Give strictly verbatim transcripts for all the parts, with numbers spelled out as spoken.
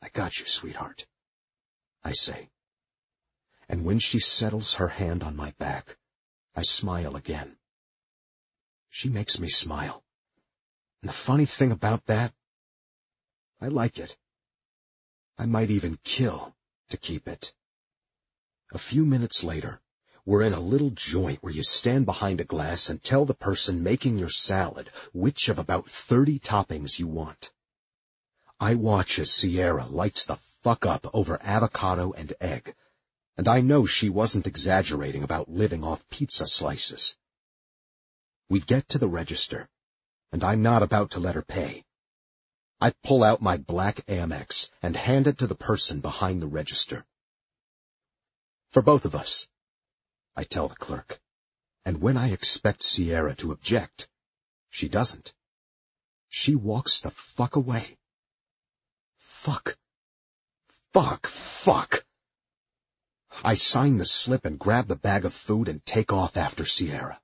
I got you, sweetheart, I say. And when she settles her hand on my back, I smile again. She makes me smile. And the funny thing about that, I like it. I might even kill to keep it. A few minutes later, we're in a little joint where you stand behind a glass and tell the person making your salad which of about thirty toppings you want. I watch as Sierra lights the fuck up over avocado and egg, and I know she wasn't exaggerating about living off pizza slices. We get to the register, and I'm not about to let her pay. I pull out my black Amex and hand it to the person behind the register. For both of us, I tell the clerk, and when I expect Sierra to object, she doesn't. She walks the fuck away. Fuck. Fuck, fuck. I sign the slip and grab the bag of food and take off after Sierra.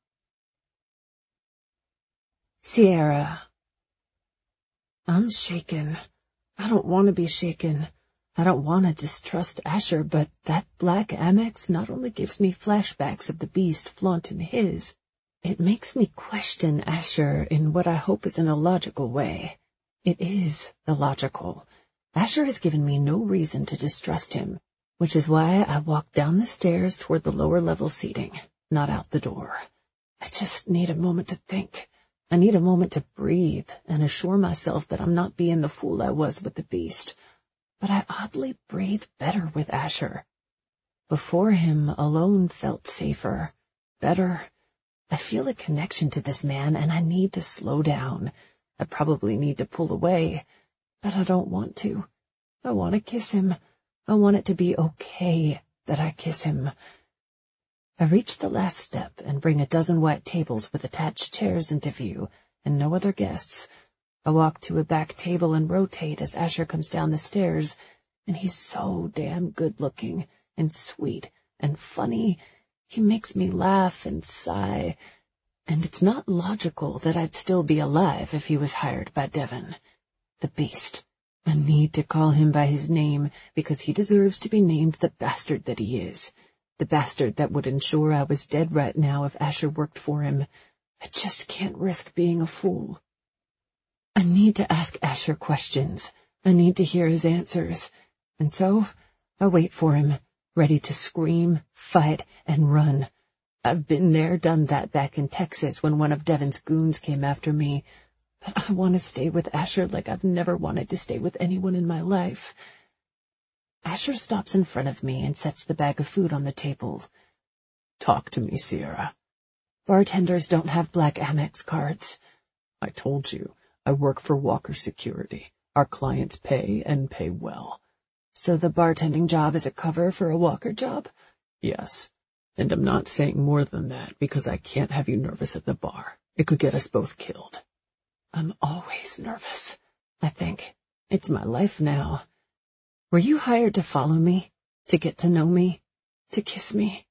Sierra. I'm shaken. I don't want to be shaken. I don't want to distrust Asher, but that black Amex not only gives me flashbacks of the beast flaunting his, it makes me question Asher in what I hope is an illogical way. It is illogical. Asher has given me no reason to distrust him, which is why I walk down the stairs toward the lower level seating, not out the door. I just need a moment to think. I need a moment to breathe and assure myself that I'm not being the fool I was with the beast. But I oddly breathe better with Asher. Before him, alone felt safer, better. I feel a connection to this man, and I need to slow down. I probably need to pull away, but I don't want to. I want to kiss him. I want it to be okay that I kiss him. I reach the last step and bring a dozen white tables with attached chairs into view, and no other guests. I walk to a back table and rotate as Asher comes down the stairs, and he's so damn good-looking and sweet and funny. He makes me laugh and sigh, and it's not logical that I'd still be alive if he was hired by Devon. The beast. I need to call him by his name because he deserves to be named the bastard that he is. The bastard that would ensure I was dead right now if Asher worked for him. I just can't risk being a fool. I need to ask Asher questions. I need to hear his answers. And so, I wait for him, ready to scream, fight, and run. I've been there, done that back in Texas when one of Devon's goons came after me. But I want to stay with Asher like I've never wanted to stay with anyone in my life. Asher stops in front of me and sets the bag of food on the table. Talk to me, Sierra. Bartenders don't have black Amex cards. I told you. I work for Walker Security. Our clients pay and pay well. So the bartending job is a cover for a Walker job? Yes. And I'm not saying more than that because I can't have you nervous at the bar. It could get us both killed. I'm always nervous, I think. It's my life now. Were you hired to follow me? To get to know me? To kiss me?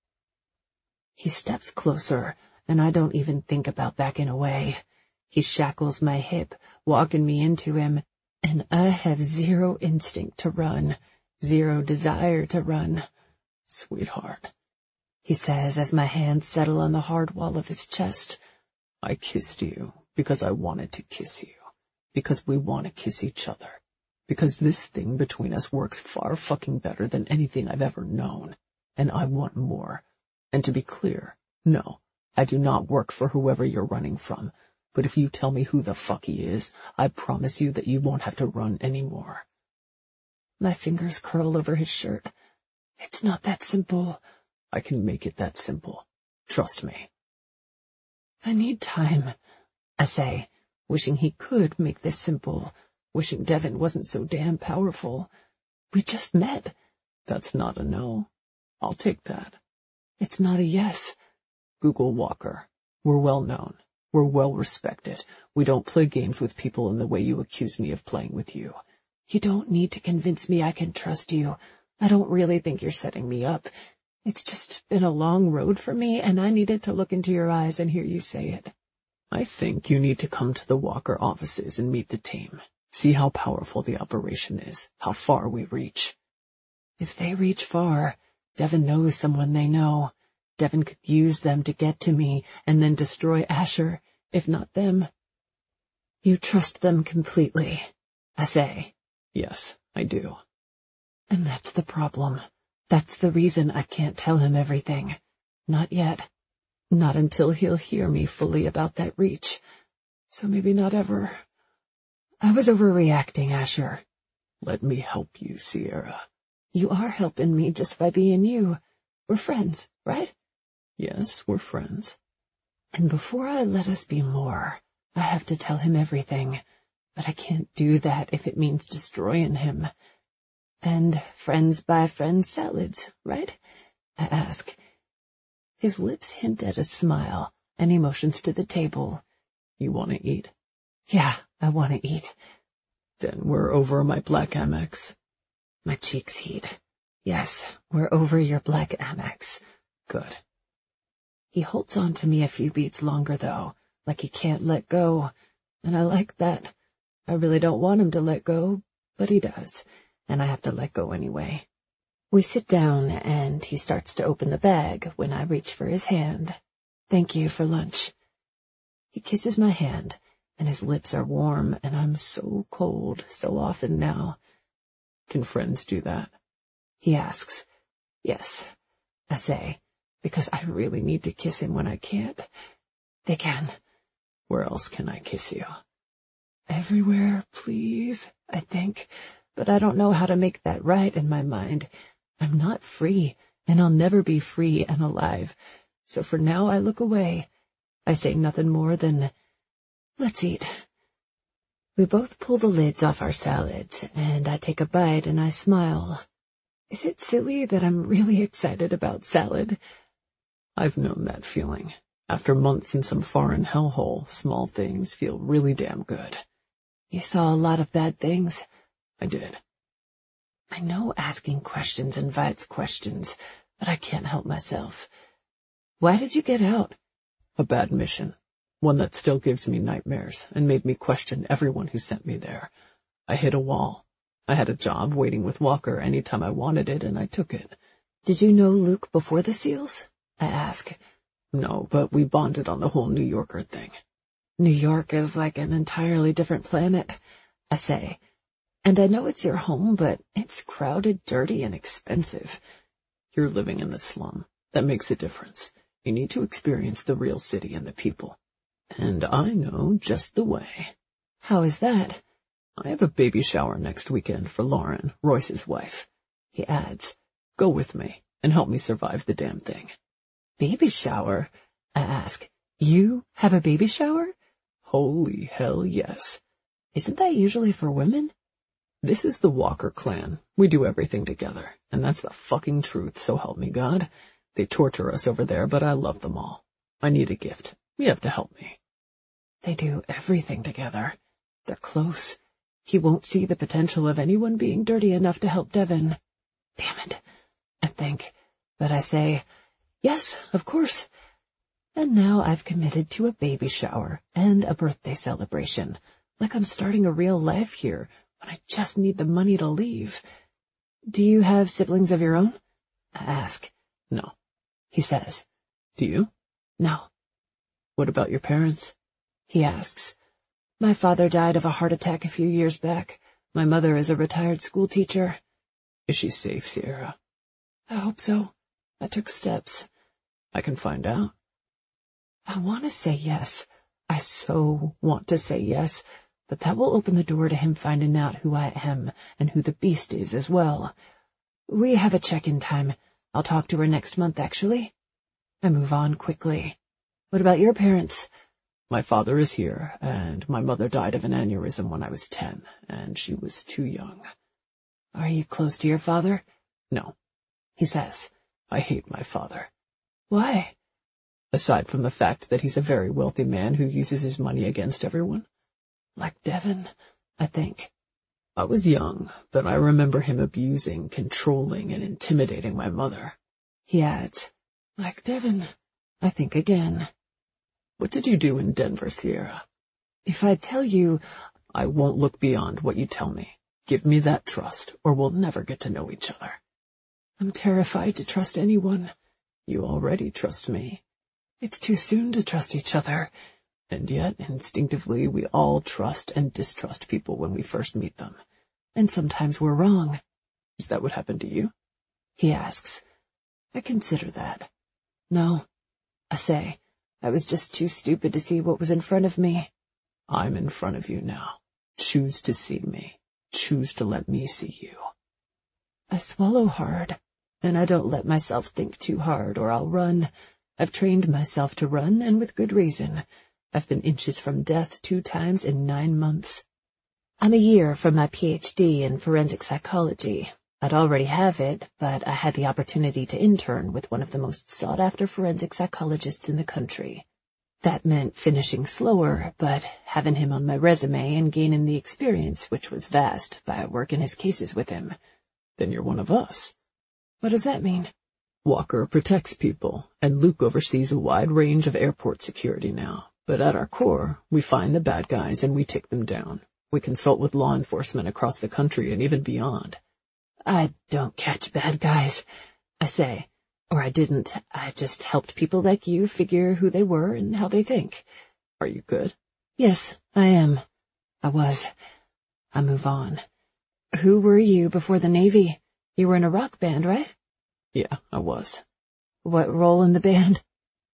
He steps closer, and I don't even think about backing away. He shackles my hip, walking me into him, and I have zero instinct to run, zero desire to run. Sweetheart, he says as my hands settle on the hard wall of his chest. I kissed you because I wanted to kiss you, because we want to kiss each other, because this thing between us works far fucking better than anything I've ever known, and I want more. And to be clear, no, I do not work for whoever you're running from. But if you tell me who the fuck he is, I promise you that you won't have to run anymore. My fingers curl over his shirt. It's not that simple. I can make it that simple. Trust me. I need time, I say, wishing he could make this simple, wishing Devon wasn't so damn powerful. We just met. That's not a no. I'll take that. It's not a yes. Google Walker. We're well known. We're well respected. We don't play games with people in the way you accuse me of playing with you. You don't need to convince me I can trust you. I don't really think you're setting me up. It's just been a long road for me, and I needed to look into your eyes and hear you say it. I think you need to come to the Walker offices and meet the team. See how powerful the operation is, how far we reach. If they reach far, Devon knows someone they know. Devon could use them to get to me and then destroy Asher, if not them. You trust them completely, I say. Yes, I do. And that's the problem. That's the reason I can't tell him everything. Not yet. Not until he'll hear me fully about that reach. So maybe not ever. I was overreacting, Asher. Let me help you, Sierra. You are helping me just by being you. We're friends, right? Yes, we're friends. And before I let us be more, I have to tell him everything. But I can't do that if it means destroying him. And friends buy friends salads, right? I ask. His lips hint at a smile, and he motions to the table. You want to eat? Yeah, I want to eat. Then we're over my black Amex. My cheeks heat. Yes, we're over your black Amex. Good. He holds on to me a few beats longer, though, like he can't let go, and I like that. I really don't want him to let go, but he does, and I have to let go anyway. We sit down, and he starts to open the bag when I reach for his hand. Thank you for lunch. He kisses my hand, and his lips are warm, and I'm so cold so often now. Can friends do that? He asks. Yes, I say, because I really need to kiss him when I can't. They can. Where else can I kiss you? Everywhere, please, I think, but I don't know how to make that right in my mind. I'm not free, and I'll never be free and alive. So for now I look away. I say nothing more than, let's eat. We both pull the lids off our salads, and I take a bite and I smile. Is it silly that I'm really excited about salad? I've known that feeling. After months in some foreign hellhole, small things feel really damn good. You saw a lot of bad things. I did. I know asking questions invites questions, but I can't help myself. Why did you get out? A bad mission. One that still gives me nightmares and made me question everyone who sent me there. I hit a wall. I had a job waiting with Walker anytime I wanted it, and I took it. Did you know Luke before the SEALs? I ask. No, but we bonded on the whole New Yorker thing. New York is like an entirely different planet, I say. And I know it's your home, but it's crowded, dirty, and expensive. You're living in the slum. That makes a difference. You need to experience the real city and the people. And I know just the way. How is that? I have a baby shower next weekend for Lauren, Royce's wife. He adds, go with me and help me survive the damn thing. Baby shower? I ask. You have a baby shower? Holy hell, yes. Isn't that usually for women? This is the Walker clan. We do everything together, and that's the fucking truth, so help me God. They torture us over there, but I love them all. I need a gift. You have to help me. They do everything together. They're close. He won't see the potential of anyone being dirty enough to help Devon. Damn it, I think. But I say, yes, of course. And now I've committed to a baby shower and a birthday celebration, like I'm starting a real life here, when I just need the money to leave. Do you have siblings of your own? I ask. No. He says. Do you? No. What about your parents? He asks. My father died of a heart attack a few years back. My mother is a retired school teacher. Is she safe, Sierra? I hope so. I took steps. I can find out. I want to say yes. I so want to say yes, but that will open the door to him finding out who I am and who the beast is as well. We have a check-in time. I'll talk to her next month, actually. I move on quickly. What about your parents? My father is here, and my mother died of an aneurysm when I was ten, and she was too young. Are you close to your father? No. He says. I hate my father. Why? Aside from the fact that he's a very wealthy man who uses his money against everyone. Like Devon, I think. I was young, but I remember him abusing, controlling, and intimidating my mother. He adds, like Devon, I think again. What did you do in Denver, Sierra? If I tell you, I won't look beyond what you tell me. Give me that trust, or we'll never get to know each other. I'm terrified to trust anyone. You already trust me. It's too soon to trust each other. And yet, instinctively, we all trust and distrust people when we first meet them. And sometimes we're wrong. Is that what happened to you? He asks. I consider that. No, I say. I was just too stupid to see what was in front of me. I'm in front of you now. Choose to see me. Choose to let me see you. I swallow hard, and I don't let myself think too hard or I'll run. I've trained myself to run, and with good reason. I've been inches from death two times in nine months. I'm a year from my P H D in forensic psychology. I'd already have it, but I had the opportunity to intern with one of the most sought-after forensic psychologists in the country. That meant finishing slower, but having him on my resume and gaining the experience, which was vast, by working his cases with him. Then you're one of us. What does that mean? Walker protects people, and Luke oversees a wide range of airport security now. But at our core, we find the bad guys and we take them down. We consult with law enforcement across the country and even beyond. I don't catch bad guys, I say. Or I didn't. I just helped people like you figure who they were and how they think. Are you good? Yes, I am. I was. I move on. Who were you before the Navy? You were in a rock band, right? Yeah, I was. What role in the band?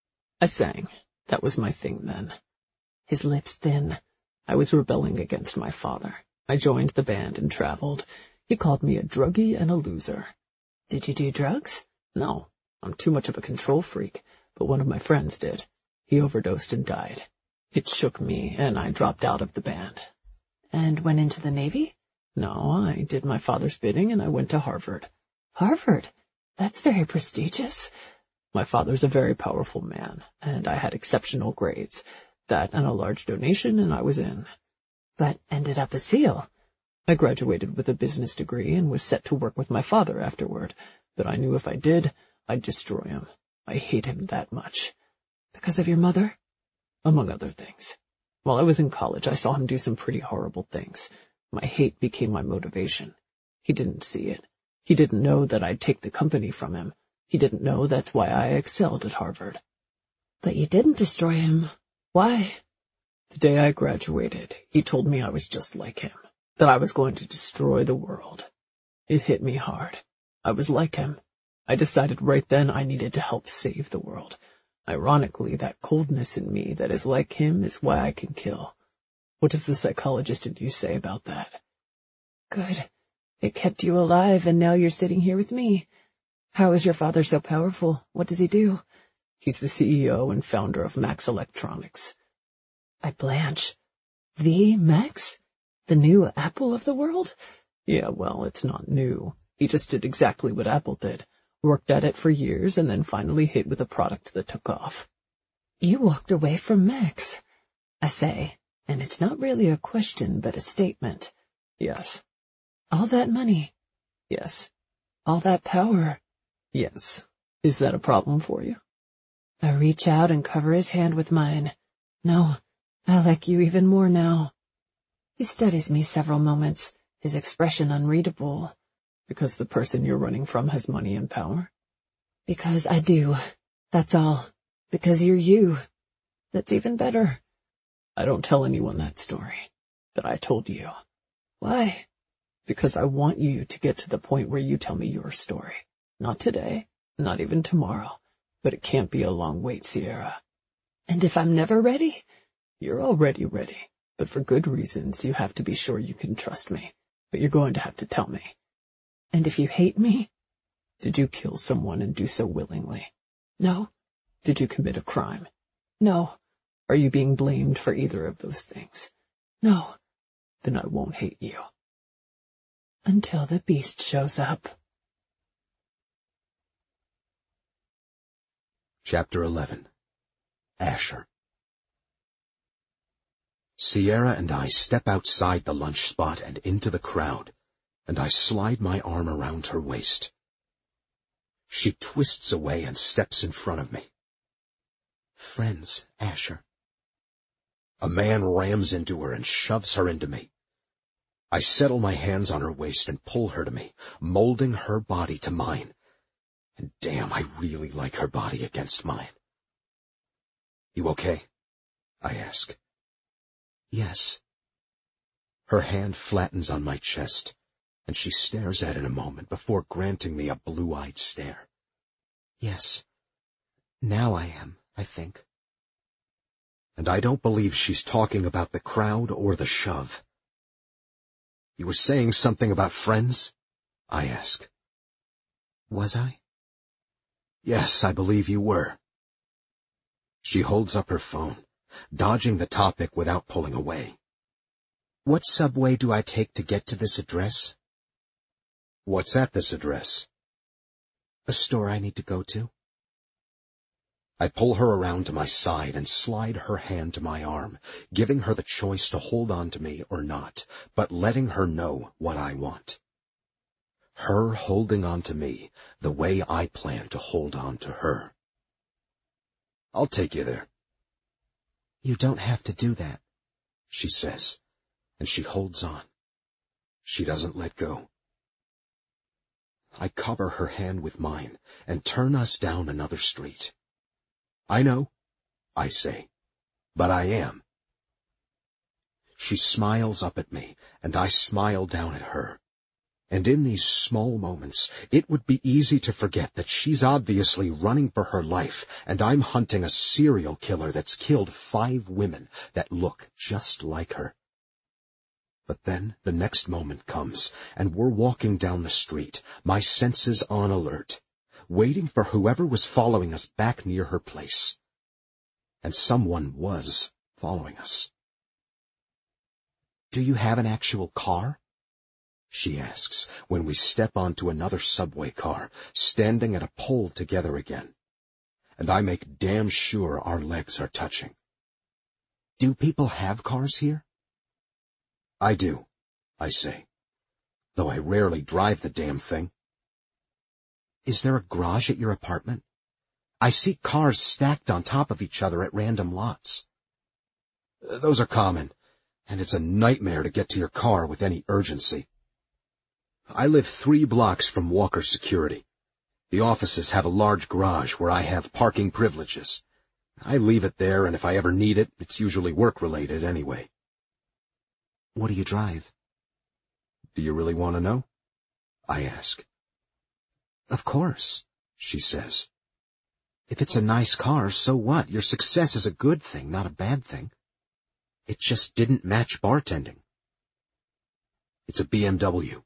I sang. That was my thing then. His lips thin. I was rebelling against my father. I joined the band and traveled. He called me a druggie and a loser. Did you do drugs? No, I'm too much of a control freak, but one of my friends did. He overdosed and died. It shook me, and I dropped out of the band. And went into the Navy? No, I did my father's bidding, and I went to Harvard. Harvard? That's very prestigious. My father's a very powerful man, and I had exceptional grades. That and a large donation, and I was in. But ended up a SEAL. I graduated with a business degree and was set to work with my father afterward, but I knew if I did, I'd destroy him. I hate him that much. Because of your mother? Among other things. While I was in college, I saw him do some pretty horrible things. My hate became my motivation. He didn't see it. He didn't know that I'd take the company from him. He didn't know that's why I excelled at Harvard. But you didn't destroy him. Why? The day I graduated, he told me I was just like him, that I was going to destroy the world. It hit me hard. I was like him. I decided right then I needed to help save the world. Ironically, that coldness in me that is like him is why I can kill. What does the psychologist in you say about that? Good. It kept you alive, and now you're sitting here with me. How is your father so powerful? What does he do? He's the C E O and founder of Max Electronics. I blanch. The Max? The new Apple of the world? Yeah, well, it's not new. He just did exactly what Apple did. Worked at it for years and then finally hit with a product that took off. You walked away from Max, I say, and it's not really a question but a statement. Yes. All that money? Yes. All that power? Yes. Is that a problem for you? I reach out and cover his hand with mine. No, I like you even more now. He studies me several moments, his expression unreadable. Because the person you're running from has money and power? Because I do. That's all. Because you're you. That's even better. I don't tell anyone that story, but I told you. Why? Because I want you to get to the point where you tell me your story. Not today, not even tomorrow, but it can't be a long wait, Sierra. And if I'm never ready? You're already ready, but for good reasons you have to be sure you can trust me, but you're going to have to tell me. And if you hate me? Did you kill someone and do so willingly? No. Did you commit a crime? No. Are you being blamed for either of those things? No. Then I won't hate you. Until the beast shows up. Chapter eleven. Asher. Sierra and I step outside the lunch spot and into the crowd, and I slide my arm around her waist. She twists away and steps in front of me. Friends, Asher. A man rams into her and shoves her into me. I settle my hands on her waist and pull her to me, molding her body to mine. And damn, I really like her body against mine. You okay? I ask. Yes. Her hand flattens on my chest, and she stares at it a moment before granting me a blue-eyed stare. Yes. Now I am, I think. And I don't believe she's talking about the crowd or the shove. You were saying something about friends? I ask. Was I? Yes, I believe you were. She holds up her phone, dodging the topic without pulling away. What subway do I take to get to this address? What's at this address? A store I need to go to. I pull her around to my side and slide her hand to my arm, giving her the choice to hold on to me or not, but letting her know what I want. Her holding on to me the way I plan to hold on to her. I'll take you there. You don't have to do that, she says, and she holds on. She doesn't let go. I cover her hand with mine and turn us down another street. I know, I say, but I am. She smiles up at me, and I smile down at her. And in these small moments, it would be easy to forget that she's obviously running for her life, and I'm hunting a serial killer that's killed five women that look just like her. But then the next moment comes, and we're walking down the street, my senses on alert, waiting for whoever was following us back near her place. And someone was following us. Do you have an actual car? She asks when we step onto another subway car, standing at a pole together again. And I make damn sure our legs are touching. Do people have cars here? I do, I say, though I rarely drive the damn thing. Is there a garage at your apartment? I see cars stacked on top of each other at random lots. Those are common, and it's a nightmare to get to your car with any urgency. I live three blocks from Walker Security. The offices have a large garage where I have parking privileges. I leave it there, and if I ever need it, it's usually work-related anyway. What do you drive? Do you really want to know? I ask. Of course, she says. If it's a nice car, so what? Your success is a good thing, not a bad thing. It just didn't match bartending. It's a B M W.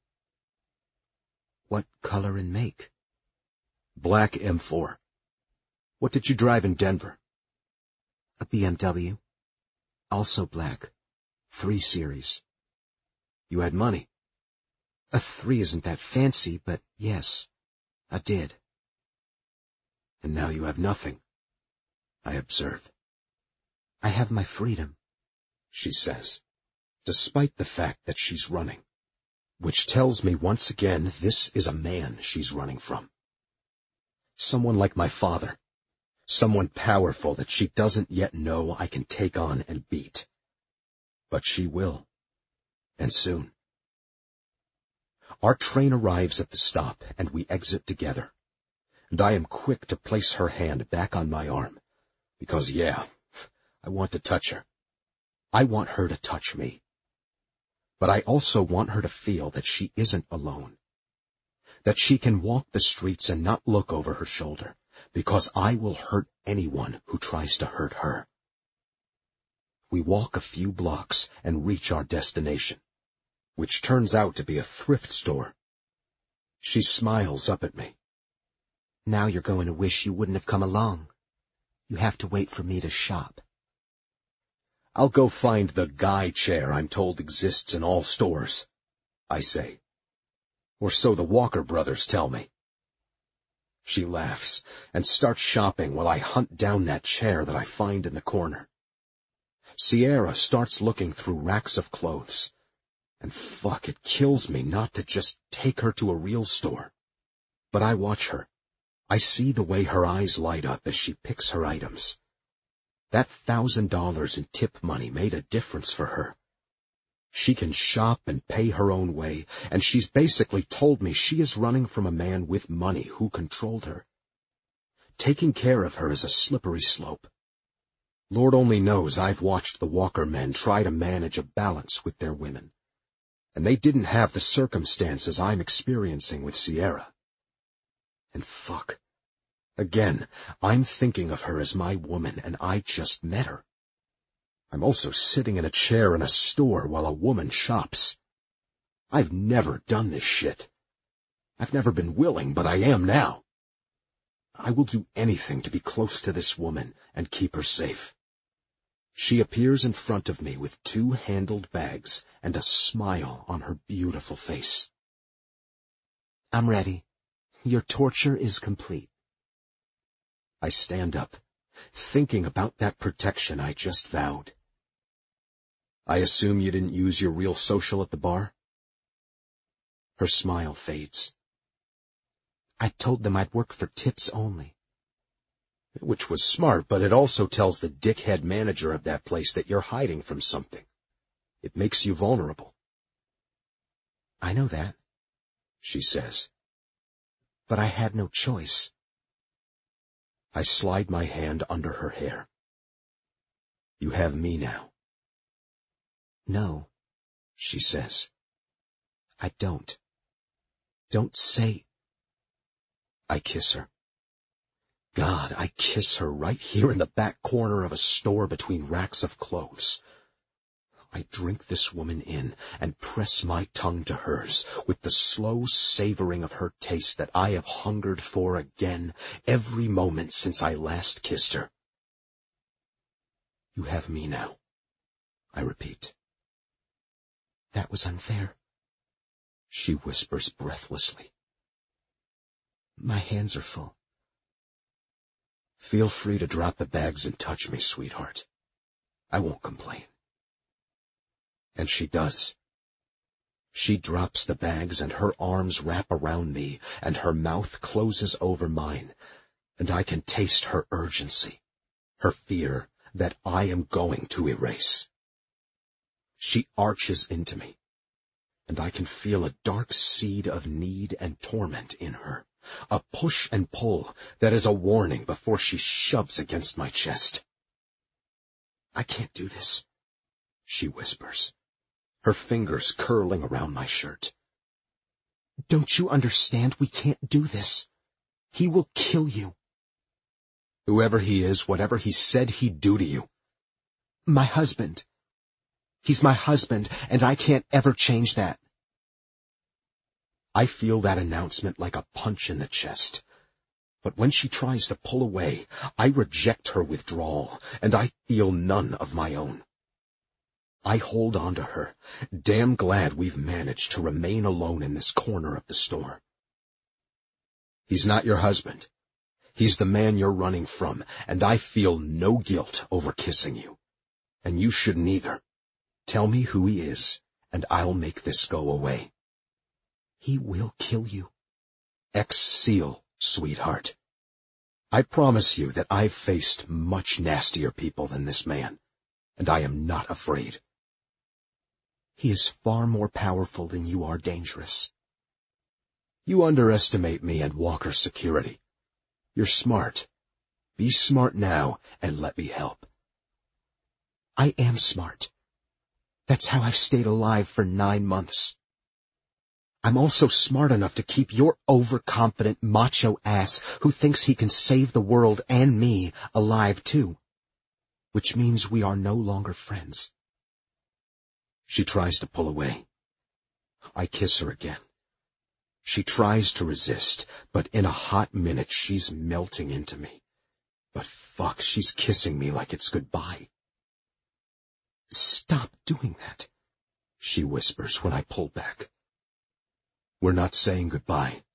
What color and make? Black M four. What did you drive in Denver? A B M W. Also black. Three series. You had money. A three isn't that fancy, but yes, I did. And now you have nothing, I observe. I have my freedom, she says, despite the fact that she's running, which tells me once again this is a man she's running from. Someone like my father, someone powerful that she doesn't yet know I can take on and beat. But she will, and soon. Our train arrives at the stop, and we exit together. And I am quick to place her hand back on my arm, because, yeah, I want to touch her. I want her to touch me. But I also want her to feel that she isn't alone, that she can walk the streets and not look over her shoulder, because I will hurt anyone who tries to hurt her. We walk a few blocks and reach our destination, which turns out to be a thrift store. She smiles up at me. Now you're going to wish you wouldn't have come along. You have to wait for me to shop. I'll go find the guy chair I'm told exists in all stores, I say. Or so the Walker brothers tell me. She laughs and starts shopping while I hunt down that chair that I find in the corner. Sierra starts looking through racks of clothes. And fuck, it kills me not to just take her to a real store. But I watch her. I see the way her eyes light up as she picks her items. That thousand dollars in tip money made a difference for her. She can shop and pay her own way, and she's basically told me she is running from a man with money who controlled her. Taking care of her is a slippery slope. Lord only knows I've watched the Walker men try to manage a balance with their women, and they didn't have the circumstances I'm experiencing with Sierra. And fuck. Again, I'm thinking of her as my woman, and I just met her. I'm also sitting in a chair in a store while a woman shops. I've never done this shit. I've never been willing, but I am now. I will do anything to be close to this woman and keep her safe. She appears in front of me with two handled bags and a smile on her beautiful face. I'm ready. Your torture is complete. I stand up, thinking about that protection I just vowed. I assume you didn't use your real social at the bar? Her smile fades. I told them I'd work for tips only. Which was smart, but it also tells the dickhead manager of that place that you're hiding from something. It makes you vulnerable. I know that, she says. But I had no choice. I slide my hand under her hair. You have me now. No, she says. I don't. Don't say. I kiss her. God, I kiss her right here in the back corner of a store between racks of clothes. I drink this woman in and press my tongue to hers with the slow savoring of her taste that I have hungered for again every moment since I last kissed her. You have me now, I repeat. That was unfair, she whispers breathlessly. My hands are full. Feel free to drop the bags and touch me, sweetheart. I won't complain. And she does. She drops the bags and her arms wrap around me and her mouth closes over mine, and I can taste her urgency, her fear that I am going to erase. She arches into me, and I can feel a dark seed of need and torment in her, a push and pull that is a warning before she shoves against my chest. I can't do this, she whispers, her fingers curling around my shirt. Don't you understand? We can't do this. He will kill you. Whoever he is, whatever he said he'd do to you. My husband. He's my husband, and I can't ever change that. I feel that announcement like a punch in the chest. But when she tries to pull away, I reject her withdrawal, and I feel none of my own. I hold on to her, damn glad we've managed to remain alone in this corner of the store. He's not your husband. He's the man you're running from, and I feel no guilt over kissing you. And you shouldn't either. Tell me who he is, and I'll make this go away. He will kill you. Ex-SEAL, sweetheart. I promise you that I've faced much nastier people than this man, and I am not afraid. He is far more powerful than you are dangerous. You underestimate me and Walker's security. You're smart. Be smart now and let me help. I am smart. That's how I've stayed alive for nine months. I'm also smart enough to keep your overconfident macho ass who thinks he can save the world and me alive too. Which means we are no longer friends. She tries to pull away. I kiss her again. She tries to resist, but in a hot minute she's melting into me. But fuck, she's kissing me like it's goodbye. Stop doing that, she whispers when I pull back. We're not saying goodbye.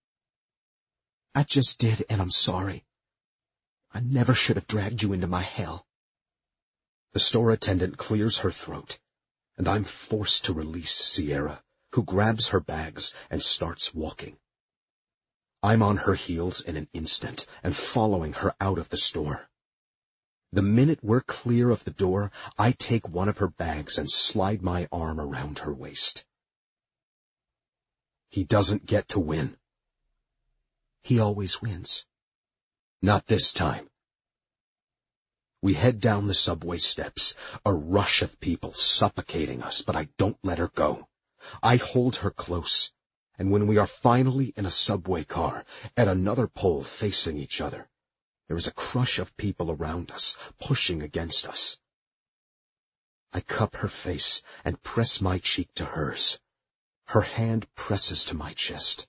I just did, and I'm sorry. I never should have dragged you into my hell. The store attendant clears her throat, and I'm forced to release Sierra, who grabs her bags and starts walking. I'm on her heels in an instant and following her out of the store. The minute we're clear of the door, I take one of her bags and slide my arm around her waist. He doesn't get to win. He always wins. Not this time. We head down the subway steps, a rush of people suffocating us, but I don't let her go. I hold her close, and when we are finally in a subway car, at another pole facing each other, there is a crush of people around us, pushing against us. I cup her face and press my cheek to hers. Her hand presses to my chest.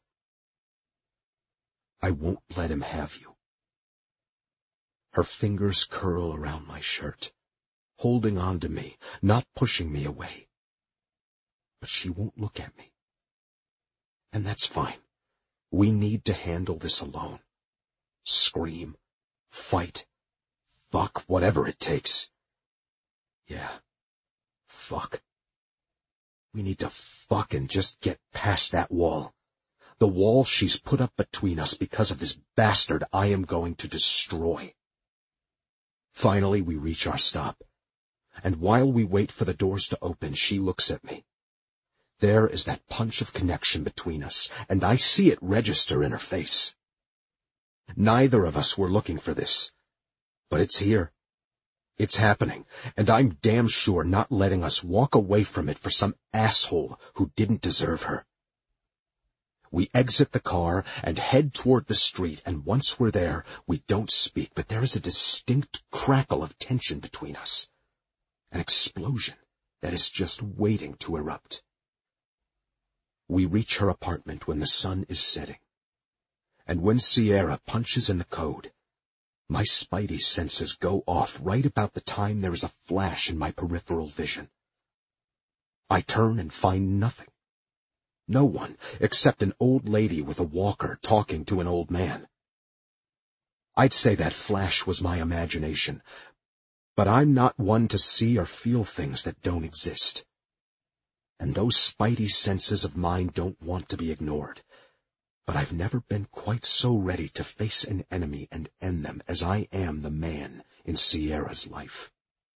I won't let him have you. Her fingers curl around my shirt, holding on to me, not pushing me away. But she won't look at me. And that's fine. We need to handle this alone. Scream, fight, fuck, whatever it takes. Yeah, fuck. We need to fucking just get past that wall. The wall she's put up between us because of this bastard I am going to destroy. Finally, we reach our stop. And while we wait for the doors to open, she looks at me. There is that punch of connection between us, and I see it register in her face. Neither of us were looking for this, but it's here. It's happening, and I'm damn sure not letting us walk away from it for some asshole who didn't deserve her. We exit the car and head toward the street, and once we're there, we don't speak, but there is a distinct crackle of tension between us. An explosion that is just waiting to erupt. We reach her apartment when the sun is setting. And when Sierra punches in the code, my spidey senses go off right about the time there is a flash in my peripheral vision. I turn and find nothing. No one, except an old lady with a walker talking to an old man. I'd say that flash was my imagination, but I'm not one to see or feel things that don't exist. And those spidey senses of mine don't want to be ignored. But I've never been quite so ready to face an enemy and end them as I am the man in Sierra's life.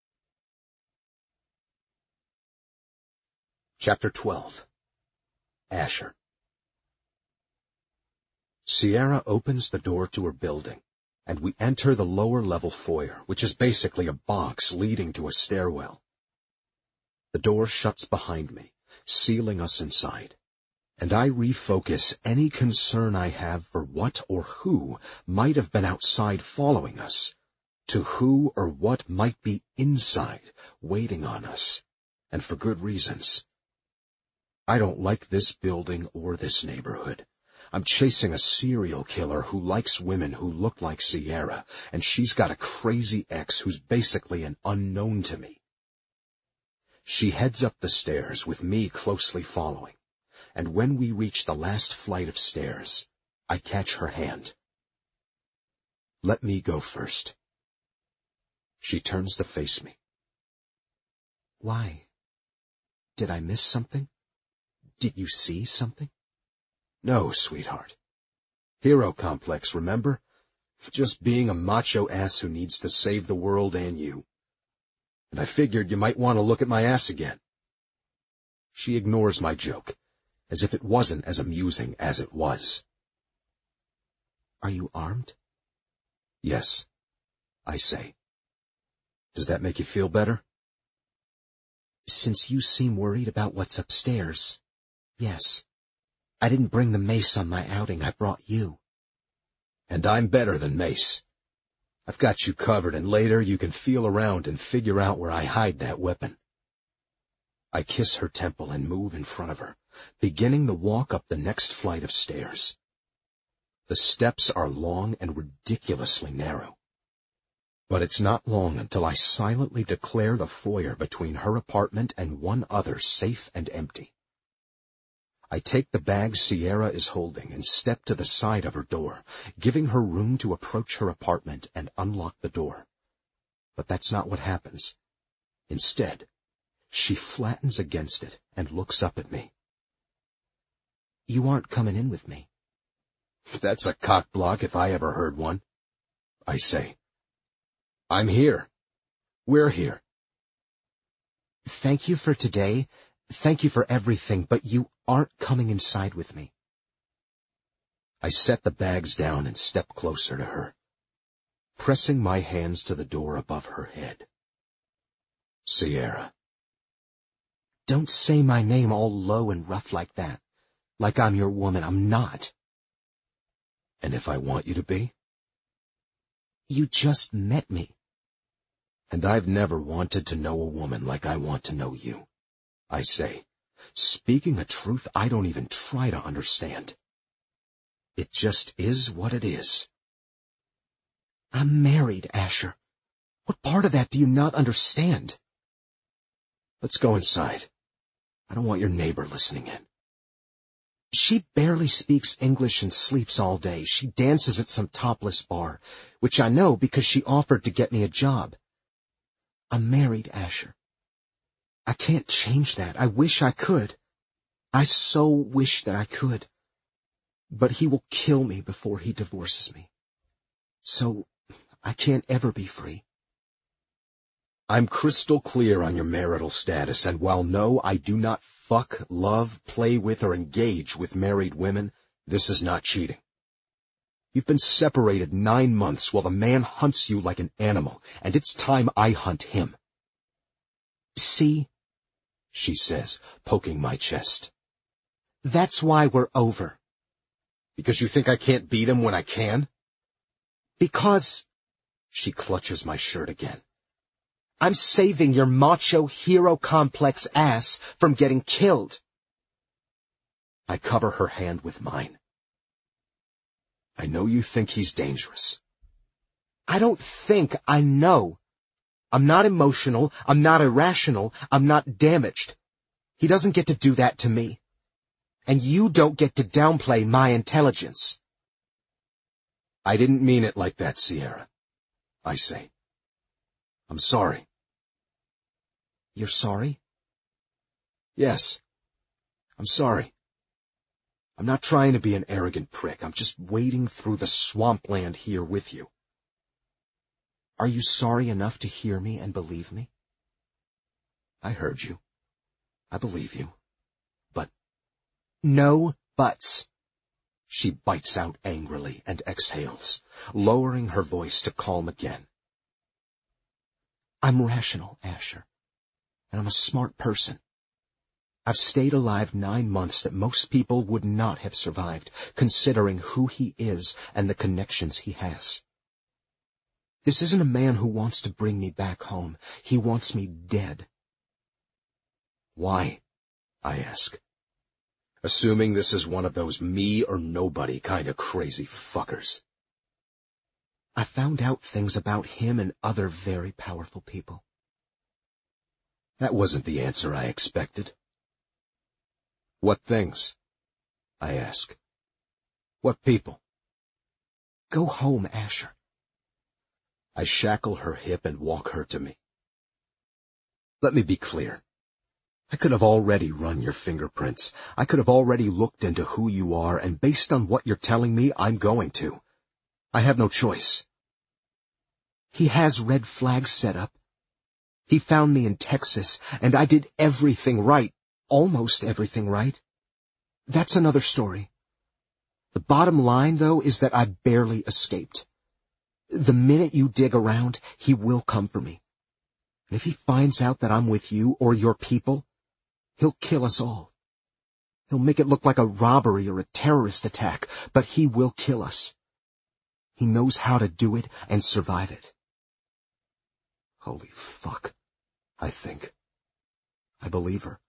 Chapter twelve. Asher. Sierra opens the door to her building, and we enter the lower-level foyer, which is basically a box leading to a stairwell. The door shuts behind me, sealing us inside, and I refocus any concern I have for what or who might have been outside following us, to who or what might be inside waiting on us, and for good reasons. I don't like this building or this neighborhood. I'm chasing a serial killer who likes women who look like Sierra, and she's got a crazy ex who's basically an unknown to me. She heads up the stairs with me closely following, and when we reach the last flight of stairs, I catch her hand. Let me go first. She turns to face me. Why? Did I miss something? Did you see something? No, sweetheart. Hero complex, remember? Just being a macho ass who needs to save the world and you. And I figured you might want to look at my ass again. She ignores my joke, as if it wasn't as amusing as it was. Are you armed? Yes, I say. Does that make you feel better? Since you seem worried about what's upstairs, yes. I didn't bring the mace on my outing, I brought you. And I'm better than Mace. I've got you covered, and later you can feel around and figure out where I hide that weapon. I kiss her temple and move in front of her, beginning the walk up the next flight of stairs. The steps are long and ridiculously narrow. But it's not long until I silently declare the foyer between her apartment and one other safe and empty. I take the bag Sierra is holding and step to the side of her door, giving her room to approach her apartment and unlock the door. But that's not what happens. Instead, she flattens against it and looks up at me. You aren't coming in with me. That's a cock block if I ever heard one. I say. I'm here, We're here. Thank you for today. Thank you for everything, but you aren't coming inside with me. I set the bags down and stepped closer to her, pressing my hands to the door above her head. Sierra. Don't say my name all low and rough like that. Like I'm your woman. I'm not. And if I want you to be? You just met me. And I've never wanted to know a woman like I want to know you. I say, speaking a truth I don't even try to understand. It just is what it is. I'm married, Asher. What part of that do you not understand? Let's go inside. I don't want your neighbor listening in. She barely speaks English and sleeps all day. She dances at some topless bar, which I know because she offered to get me a job. I'm married, Asher. I can't change that. I wish I could. I so wish that I could. But he will kill me before he divorces me. So I can't ever be free. I'm crystal clear on your marital status, and while no, I do not fuck, love, play with, or engage with married women, this is not cheating. You've been separated nine months while the man hunts you like an animal, and it's time I hunt him. See? She says, poking my chest. That's why we're over. Because you think I can't beat him when I can? Because... She clutches my shirt again. I'm saving your macho hero complex ass from getting killed. I cover her hand with mine. I know you think he's dangerous. I don't think, I know. I'm not emotional, I'm not irrational, I'm not damaged. He doesn't get to do that to me. And you don't get to downplay my intelligence. I didn't mean it like that, Sierra. I say. I'm sorry. You're sorry? Yes. I'm sorry. I'm not trying to be an arrogant prick. I'm just wading through the swampland here with you. Are you sorry enough to hear me and believe me? I heard you. I believe you. But... No buts. She bites out angrily and exhales, lowering her voice to calm again. I'm rational, Asher. And I'm a smart person. I've stayed alive nine months that most people would not have survived, considering who he is and the connections he has. This isn't a man who wants to bring me back home. He wants me dead. Why? I ask. Assuming this is one of those me or nobody kind of crazy fuckers. I found out things about him and other very powerful people. That wasn't the answer I expected. What things? I ask. What people? Go home, Asher. I shackle her hip and walk her to me. Let me be clear. I could have already run your fingerprints. I could have already looked into who you are, and based on what you're telling me, I'm going to. I have no choice. He has red flags set up. He found me in Texas, and I did everything right, almost everything right. That's another story. The bottom line, though, is that I barely escaped. The minute you dig around, he will come for me. And if he finds out that I'm with you or your people, he'll kill us all. He'll make it look like a robbery or a terrorist attack, but he will kill us. He knows how to do it and survive it. Holy fuck, I think. I believe her.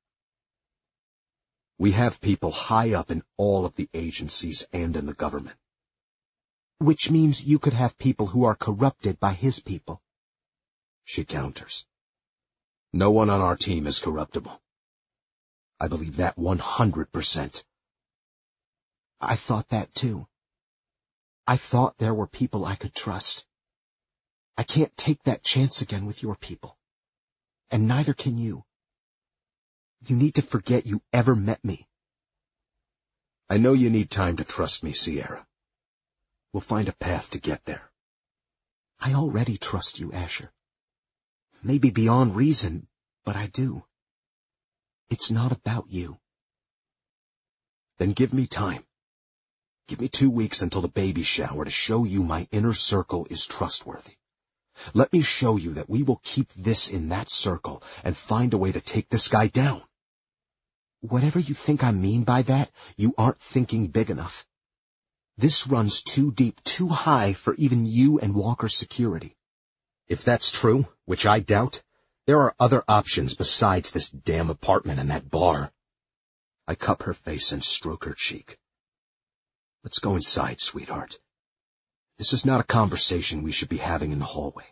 We have people high up in all of the agencies and in the government. Which means you could have people who are corrupted by his people. She counters. No one on our team is corruptible. I believe that one hundred percent. I thought that too. I thought there were people I could trust. I can't take that chance again with your people. And neither can you. You need to forget you ever met me. I know you need time to trust me, Sierra. We'll find a path to get there. I already trust you, Asher. maybe beyond reason, but I do. It's not about you. Then give me time. Give me two weeks until the baby shower to show you my inner circle is trustworthy. Let me show you that we will keep this in that circle and find a way to take this guy down. Whatever you think I mean by that, you aren't thinking big enough. This runs too deep, too high for even you and Walker's security. If that's true, which I doubt, there are other options besides this damn apartment and that bar. I cup her face and stroke her cheek. Let's go inside, sweetheart. This is not a conversation we should be having in the hallway.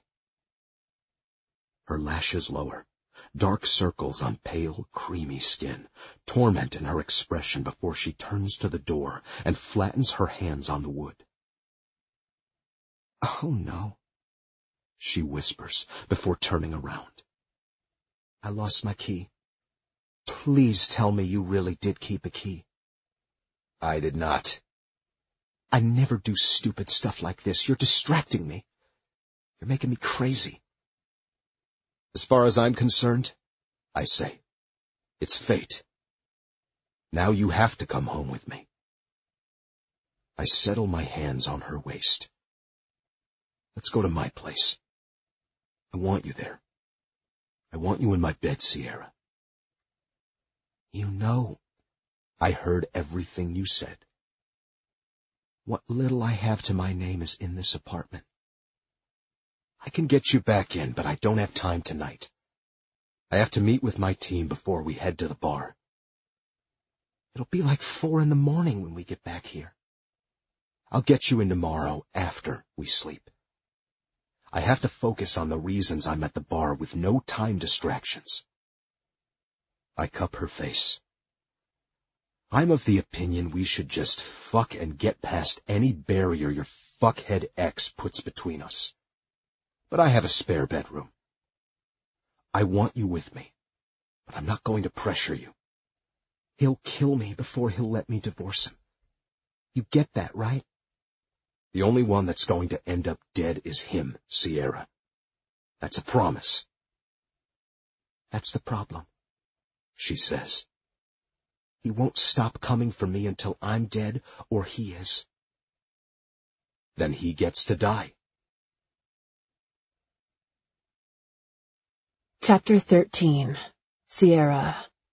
Her lashes lower, dark circles on pale, creamy skin, torment in her expression before she turns to the door and flattens her hands on the wood. Oh, no, she whispers before turning around. I lost my key. Please tell me you really did keep a key. I did not. I never do stupid stuff like this. You're distracting me. You're making me crazy. As far as I'm concerned, I say, it's fate. Now you have to come home with me. I settle my hands on her waist. Let's go to my place. I want you there. I want you in my bed, Sierra. You know. I heard everything you said. What little I have to my name is in this apartment. I can get you back in, but I don't have time tonight. I have to meet with my team before we head to the bar. It'll be like four in the morning when we get back here. I'll get you in tomorrow after we sleep. I have to focus on the reasons I'm at the bar with no time distractions. I cup her face. I'm of the opinion we should just fuck and get past any barrier your fuckhead ex puts between us. But I have a spare bedroom. I want you with me, but I'm not going to pressure you. He'll kill me before he'll let me divorce him. You get that, right? The only one that's going to end up dead is him, Sierra. That's a promise. That's the problem, she says. He won't stop coming for me until I'm dead or he is. Then he gets to die. Chapter thirteen. Sierra.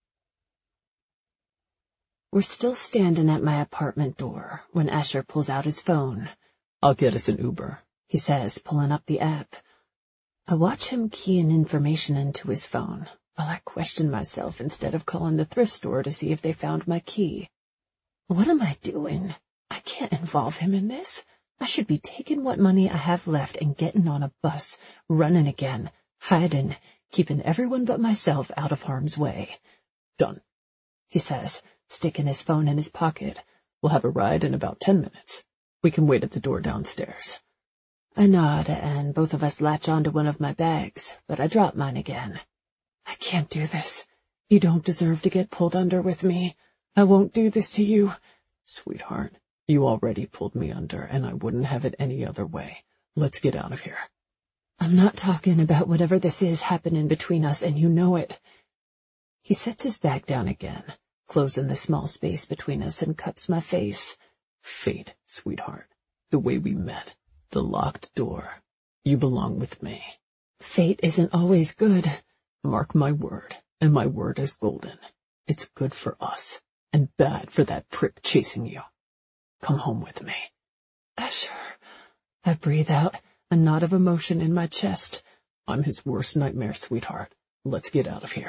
We're still standing at my apartment door when Asher pulls out his phone. I'll get us an Uber, he says, pulling up the app. I watch him keying information into his phone while I question myself instead of calling the thrift store to see if they found my key. What am I doing? I can't involve him in this. I should be taking what money I have left and getting on a bus, running again, hiding, keeping everyone but myself out of harm's way. Done, he says, sticking his phone in his pocket. We'll have a ride in about ten minutes. We can wait at the door downstairs. I nod, and both of us latch onto one of my bags, but I drop mine again. I can't do this. You don't deserve to get pulled under with me. I won't do this to you. Sweetheart, you already pulled me under, and I wouldn't have it any other way. Let's get out of here. I'm not talking about whatever this is happening between us, and you know it. He sets his bag down again, closing the small space between us, and cups my face. Fate, sweetheart. The way we met. The locked door. You belong with me. Fate isn't always good. Mark my word, and my word is golden. It's good for us, and bad for that prick chasing you. Come home with me. Asher. I breathe out, a knot of emotion in my chest. I'm his worst nightmare, sweetheart. Let's get out of here.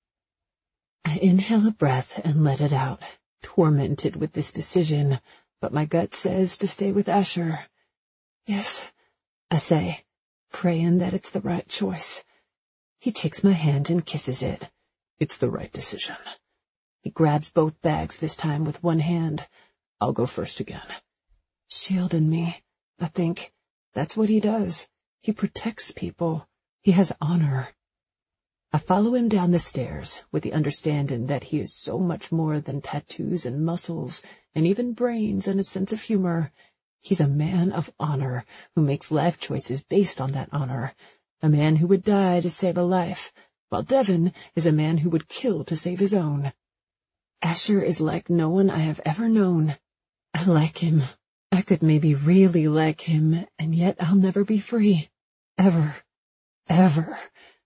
I inhale a breath and let it out, tormented with this decision, but my gut says to stay with Asher. Yes, I say, praying that it's the right choice. He takes my hand and kisses it. It's the right decision. He grabs both bags this time with one hand. I'll go first again. Shielding me, I think. That's what he does. He protects people. He has honor. I follow him down the stairs with the understanding that he is so much more than tattoos and muscles and even brains and a sense of humor. He's a man of honor who makes life choices based on that honor, a man who would die to save a life, while Devon is a man who would kill to save his own. Asher is like no one I have ever known. I like him. I could maybe really like him, and yet I'll never be free. Ever. Ever.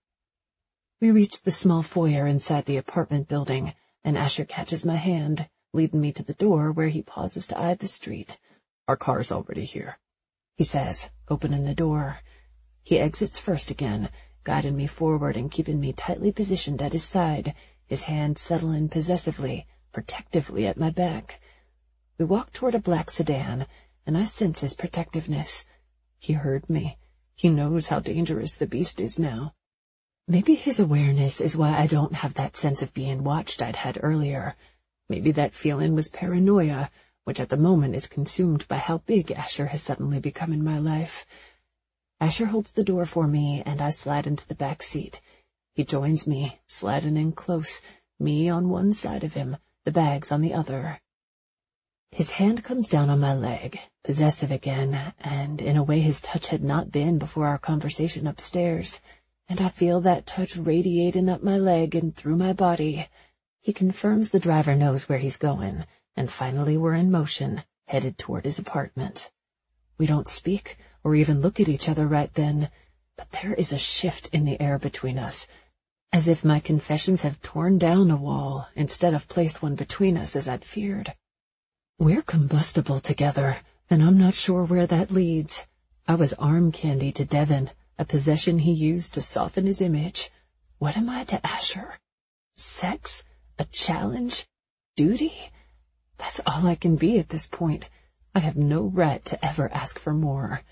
We reach the small foyer inside the apartment building, and Asher catches my hand, leading me to the door where he pauses to eye the street. Our car's already here, he says, opening the door. He exits first again, guiding me forward and keeping me tightly positioned at his side, his hand settling possessively, protectively at my back. We walk toward a black sedan, and I sense his protectiveness. He heard me. He knows how dangerous the beast is now. Maybe his awareness is why I don't have that sense of being watched I'd had earlier. Maybe that feeling was paranoia, which at the moment is consumed by how big Asher has suddenly become in my life. Asher holds the door for me, and I slide into the back seat. He joins me, sliding in close, me on one side of him, the bags on the other. His hand comes down on my leg, possessive again, and in a way his touch had not been before our conversation upstairs, and I feel that touch radiating up my leg and through my body. He confirms the driver knows where he's going, and finally we're in motion, headed toward his apartment. We don't speak or even look at each other right then, but there is a shift in the air between us, as if my confessions have torn down a wall instead of placed one between us as I'd feared. We're combustible together, and I'm not sure where that leads. I was arm candy to Devon, a possession he used to soften his image. What am I to Asher? Sex? A challenge? Duty? That's all I can be at this point. I have no right to ever ask for more.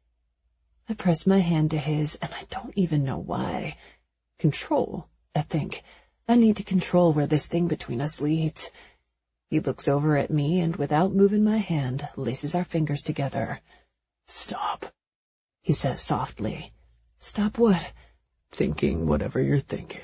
I press my hand to his, and I don't even know why. Control, I think. I need to control where this thing between us leads. He looks over at me and, without moving my hand, laces our fingers together. Stop, he says softly. Stop what? Thinking whatever you're thinking.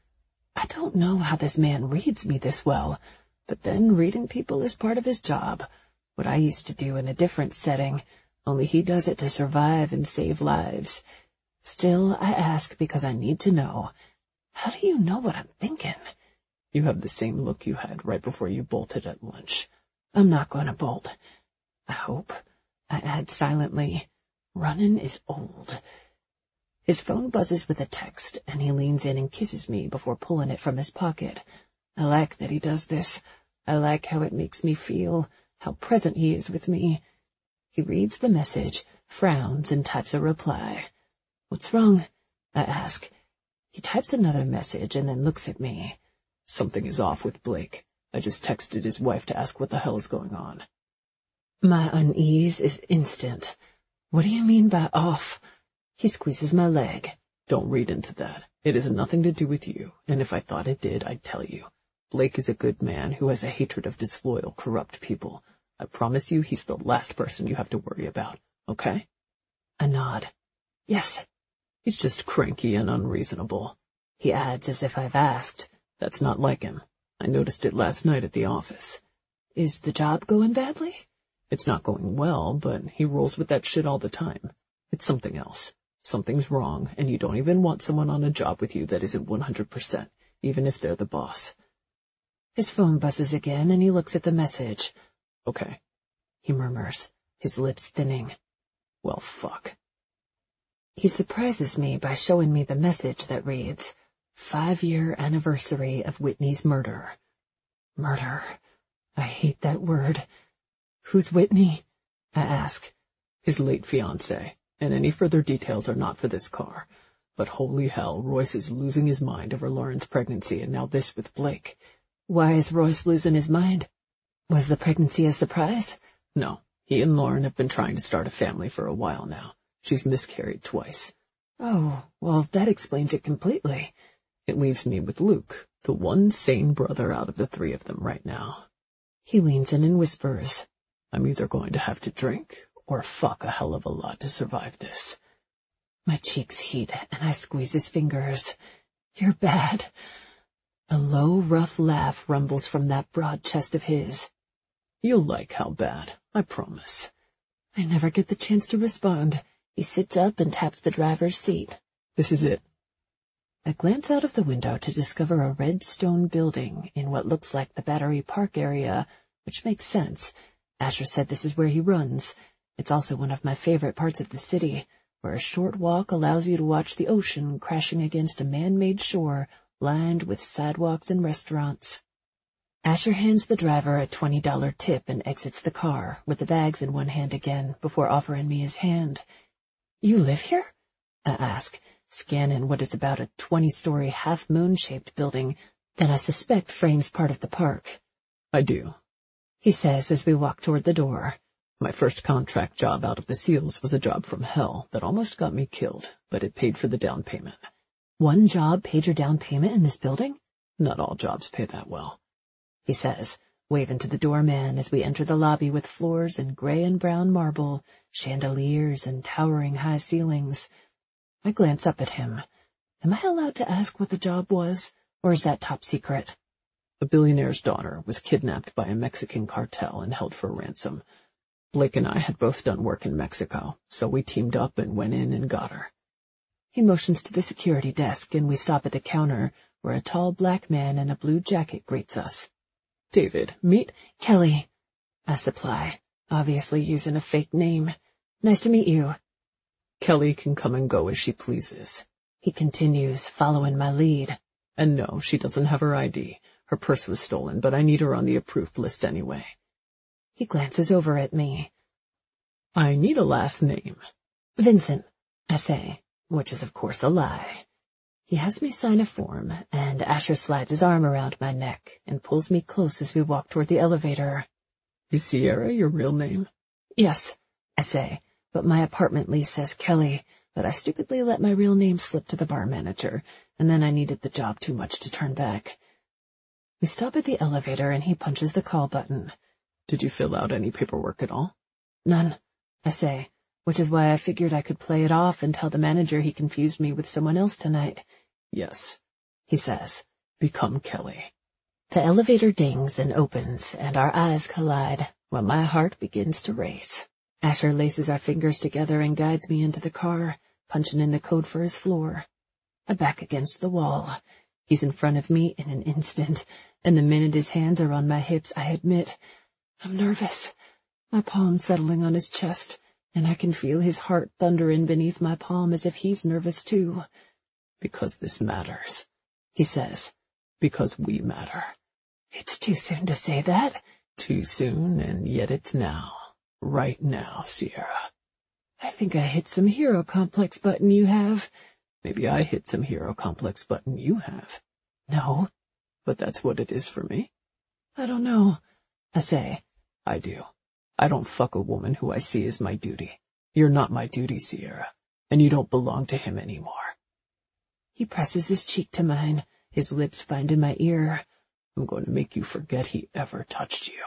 I don't know how this man reads me this well, but then reading people is part of his job. What I used to do in a different setting, only he does it to survive and save lives. Still, I ask because I need to know. How do you know what I'm thinking? You have the same look you had right before you bolted at lunch. I'm not going to bolt. I hope. I add silently. Running is old. His phone buzzes with a text, and he leans in and kisses me before pulling it from his pocket. I like that he does this. I like how it makes me feel, how present he is with me. He reads the message, frowns, and types a reply. What's wrong? I ask. He types another message and then looks at me. Something is off with Blake. I just texted his wife to ask what the hell is going on. My unease is instant. What do you mean by off? He squeezes my leg. Don't read into that. It has nothing to do with you, and if I thought it did, I'd tell you. Blake is a good man who has a hatred of disloyal, corrupt people. I promise you he's the last person you have to worry about, okay? I nod. Yes. He's just cranky and unreasonable. He adds as if I've asked. That's not like him. I noticed it last night at the office. Is the job going badly? It's not going well, but he rolls with that shit all the time. It's something else. Something's wrong, and you don't even want someone on a job with you that isn't one hundred percent, even if they're the boss. His phone buzzes again, and he looks at the message. Okay, he murmurs, his lips thinning. Well, fuck. He surprises me by showing me the message that reads, Five-year anniversary of Whitney's murder. Murder. I hate that word. Who's Whitney? I ask. His late fiancée, and any further details are not for this car. But holy hell, Royce is losing his mind over Lauren's pregnancy, and now this with Blake. Why is Royce losing his mind? Was the pregnancy a surprise? No, he and Lauren have been trying to start a family for a while now. She's miscarried twice. Oh, well, that explains it completely. It leaves me with Luke, the one sane brother out of the three of them right now. He leans in and whispers, I'm either going to have to drink or fuck a hell of a lot to survive this. My cheeks heat, and I squeeze his fingers. You're bad. A low, rough laugh rumbles from that broad chest of his. You'll like how bad, I promise. I never get the chance to respond. He sits up and taps the driver's seat. This is it. I glance out of the window to discover a red stone building in what looks like the Battery Park area, which makes sense. Asher said this is where he runs. It's also one of my favorite parts of the city, where a short walk allows you to watch the ocean crashing against a man-made shore lined with sidewalks and restaurants. Asher hands the driver a twenty dollar tip and exits the car, with the bags in one hand again, before offering me his hand. You live here? I ask, scanning what is about a twenty-story half-moon-shaped building that I suspect frames part of the park. I do, he says as we walk toward the door. My first contract job out of the SEALs was a job from hell that almost got me killed, but it paid for the down payment. One job paid your down payment in this building? Not all jobs pay that well, he says, waving to the doorman as we enter the lobby with floors in gray and brown marble, chandeliers, and towering high ceilings. I glance up at him. Am I allowed to ask what the job was, or is that top secret? A billionaire's daughter was kidnapped by a Mexican cartel and held for ransom. Blake and I had both done work in Mexico, so we teamed up and went in and got her. He motions to the security desk, and we stop at the counter, where a tall black man in a blue jacket greets us. David, meet Kelly, I supply, obviously using a fake name. Nice to meet you. Kelly can come and go as she pleases, he continues, following my lead. And no, she doesn't have her I D. Her purse was stolen, but I need her on the approved list anyway. He glances over at me. I need a last name. Vincent, I say, which is of course a lie. He has me sign a form, and Asher slides his arm around my neck and pulls me close as we walk toward the elevator. Is Sierra your real name? Yes, I say, but my apartment lease says Kelly, but I stupidly let my real name slip to the bar manager, and then I needed the job too much to turn back. We stop at the elevator, and he punches the call button. Did you fill out any paperwork at all? None, I say, which is why I figured I could play it off and tell the manager he confused me with someone else tonight. Yes, he says. Become Kelly. The elevator dings and opens, and our eyes collide, while my heart begins to race. Asher laces our fingers together and guides me into the car, punching in the code for his floor. I back against the wall. He's in front of me in an instant, and the minute his hands are on my hips, I admit, I'm nervous. My palm settling on his chest, and I can feel his heart thundering beneath my palm as if he's nervous too. Because this matters, he says. Because we matter. It's too soon to say that. Too soon, and yet it's now. Right now, Sierra. I think I hit some hero complex button you have. Maybe I hit some hero complex button you have. No. But that's what it is for me. I don't know, I say. I do. I don't fuck a woman who I see as my duty. You're not my duty, Sierra, and you don't belong to him anymore. He presses his cheek to mine, his lips finding my ear. I'm going to make you forget he ever touched you.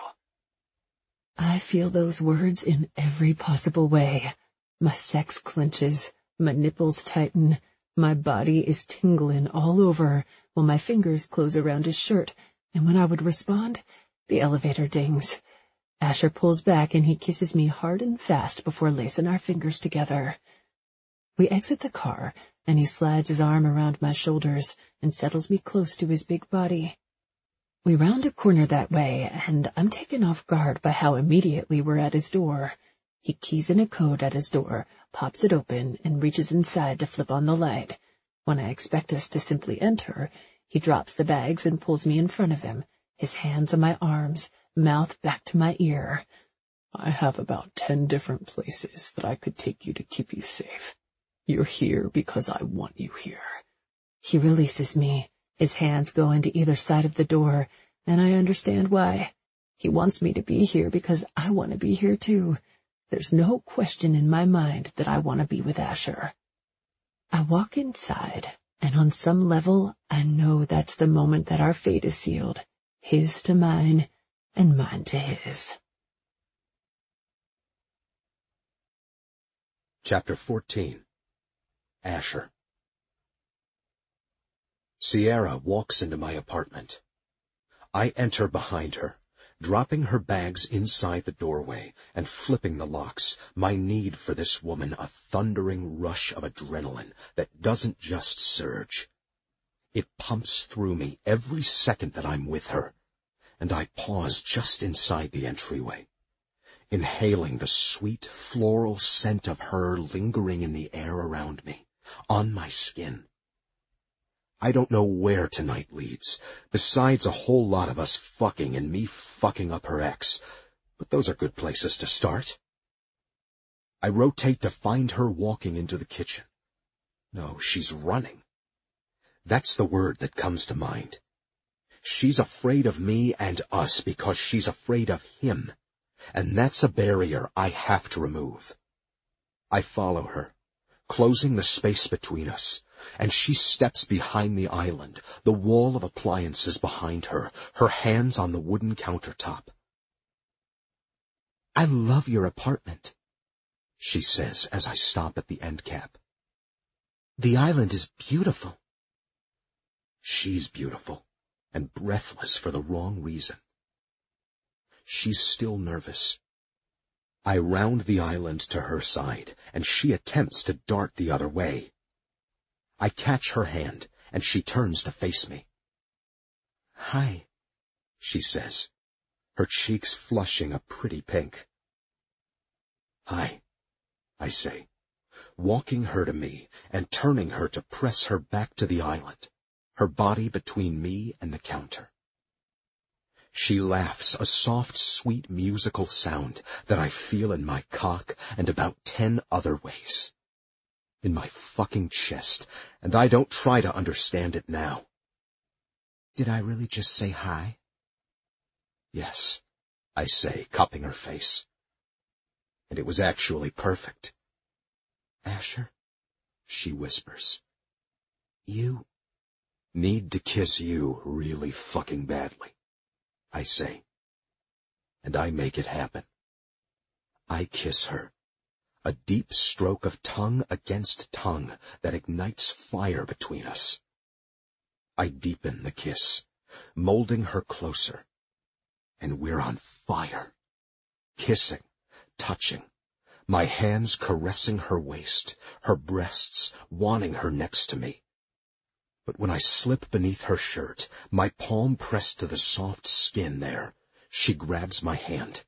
I feel those words in every possible way. My sex clenches, my nipples tighten, my body is tingling all over, while my fingers close around his shirt, and when I would respond, the elevator dings. Asher pulls back and he kisses me hard and fast before lacing our fingers together. We exit the car, and he slides his arm around my shoulders and settles me close to his big body. We round a corner that way, and I'm taken off guard by how immediately we're at his door. He keys in a code at his door, pops it open, and reaches inside to flip on the light. When I expect us to simply enter, he drops the bags and pulls me in front of him, his hands on my arms, mouth back to my ear. I have about ten different places that I could take you to keep you safe. You're here because I want you here. He releases me, his hands going to either side of the door, and I understand why. He wants me to be here because I want to be here too. There's no question in my mind that I want to be with Asher. I walk inside, and on some level, I know that's the moment that our fate is sealed, his to mine, and mine to his. Chapter fourteen. Asher. Sierra walks into my apartment. I enter behind her, dropping her bags inside the doorway and flipping the locks, my need for this woman a thundering rush of adrenaline that doesn't just surge. It pumps through me every second that I'm with her, and I pause just inside the entryway, inhaling the sweet floral scent of her lingering in the air around me, on my skin. I don't know where tonight leads, besides a whole lot of us fucking and me fucking up her ex, but those are good places to start. I rotate to find her walking into the kitchen. No, she's running. That's the word that comes to mind. She's afraid of me and us because she's afraid of him, and that's a barrier I have to remove. I follow her, closing the space between us, and she steps behind the island, the wall of appliances behind her, her hands on the wooden countertop. "I love your apartment," she says as I stop at the end cap. "The island is beautiful." She's beautiful, and breathless for the wrong reason. She's still nervous. I round the island to her side, and she attempts to dart the other way. I catch her hand, and she turns to face me. "Hi," she says, her cheeks flushing a pretty pink. "Hi," I say, walking her to me and turning her to press her back to the island, her body between me and the counter. She laughs, a soft, sweet musical sound that I feel in my cock and about ten other ways. In my fucking chest, and I don't try to understand it now. "Did I really just say hi?" "Yes," I say, cupping her face. "And it was actually perfect." "Asher," she whispers, "you need to kiss you really fucking badly," I say. And I make it happen. I kiss her, a deep stroke of tongue against tongue that ignites fire between us. I deepen the kiss, molding her closer, and we're on fire, kissing, touching, my hands caressing her waist, her breasts, wanting her next to me. But when I slip beneath her shirt, my palm pressed to the soft skin there, she grabs my hand.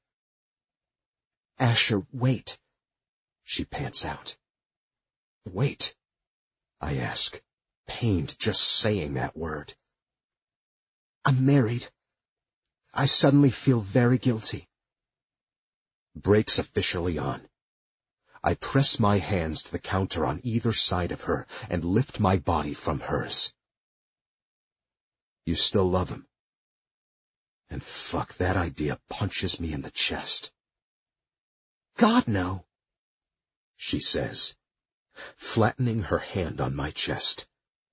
"Asher, wait," she pants out. "Wait?" I ask, pained just saying that word. "I'm married. I suddenly feel very guilty." Brakes officially on. I press my hands to the counter on either side of her and lift my body from hers. "You still love him?" And fuck, that idea punches me in the chest. "God, no," she says, flattening her hand on my chest.